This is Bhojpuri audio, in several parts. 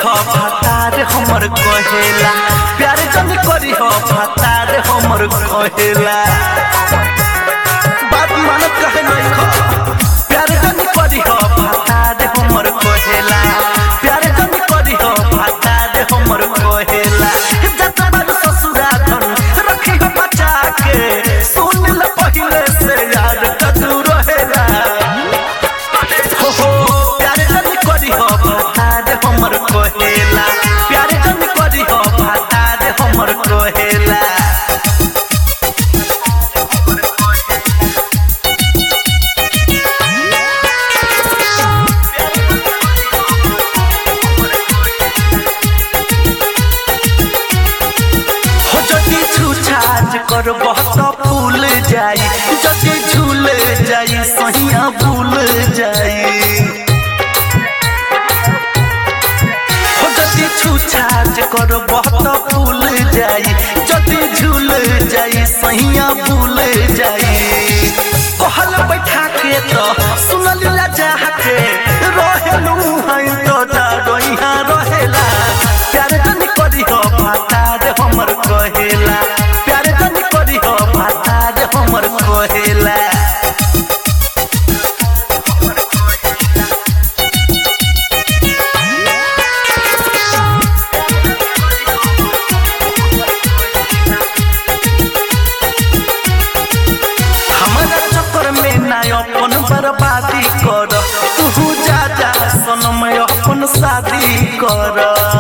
हो भातार हमर कहेला प्यार जन करी हो भातार हमर कहेला बात मान कहे नहीं खो प्यार जन करी हो भातार हमर कहेला प्यार जन करी हो भातार हमर कहेला जत बार ससुरा धन रखी हो बचा के सुन ल पहिले से यार कदू रहेला हो प्यार जन करी हो भातार हमर कहेला प्यार जन करी हो भातार हमर कहेला कर बहुत फूल जाई जदि झूल जाई सहिया भूल जाई हो जदि छूछाज कर बहुत फूल जाई जदि झूल जाई सहिया भूल जाई कहल बैठा के तो सुनल ला जा के रहेलू है तो डरोइहा रहेला प्यार जन करी हो भातार हमर कहेला हमर कहेला हमारा चक्कर में ना अपन बर्बादी कर तू जा जा सनम अपन शादी कर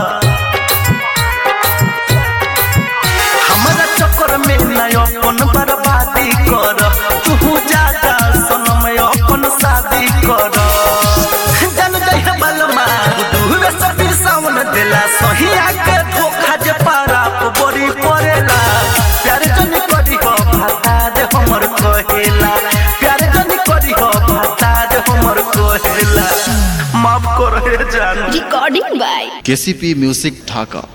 हमारा चक्कर में ना अपन बर्बादी कर तू जा जा सनम अपन शादी कर जन जह बलमा दूर सबीर सावन देला सहिया के धोखा जे पारा बड़ी पड़ेला प्यार जन करी हो भातार हमर कहेला प्यार जन करी हो भातार हमर कहेला माफ कर हे जान recording by KCP music Dhaka.